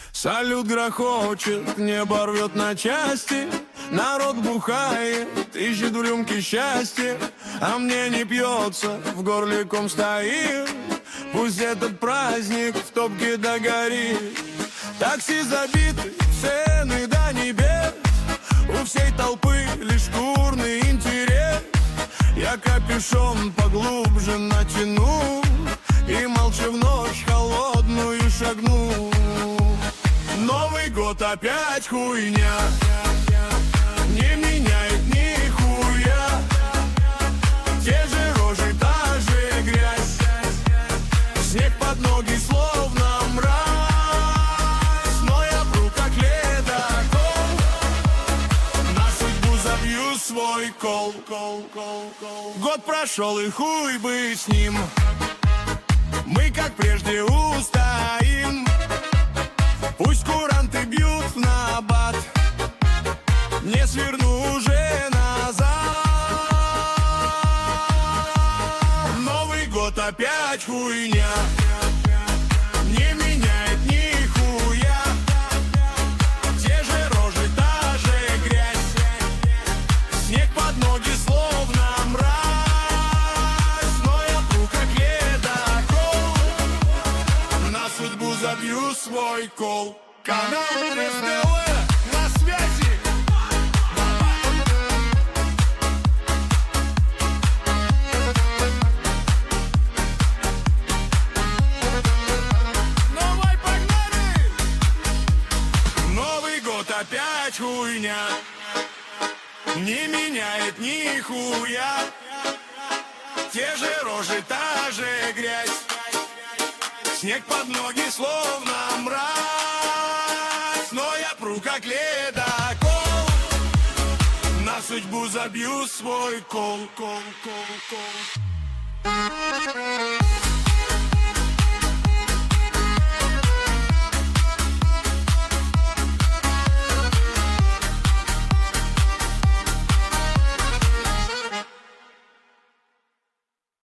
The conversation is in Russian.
Салют грохочет, небо рвет на части. Народ бухает, ищет в рюмке счастье, а мне не пьется, в горле ком стоит. Пусть этот праздник в топке догорит. Такси забиты, цены до небес. У всей толпы лишь шкурный интерес. Я капюшон поглубже натяну и молча в ночь холодную шагну. Новый год опять хуйня, не меняет нихуя. Те же рожи, та же грязь, снег под ноги словно мразь. Но я пру как ледокол, на судьбу забью свой кол. Год прошел и хуй бы с ним, мы как прежде устоим. Пусть куранты бьют в набат, не сверну уже назад. Новый год опять хуйня, не меняет нихуя. Те же рожи, та же грязь, снег под ноги словно мразь. Но я пру как ледокол, на судьбу забью свой кол. Канал РСДВ на связи. Давай, погнали! Новый год опять хуйня, не меняет нихуя. Те же рожи, та же грязь, снег под ноги словно мразь. Но я пру как ледокол, на судьбу забью свой кол.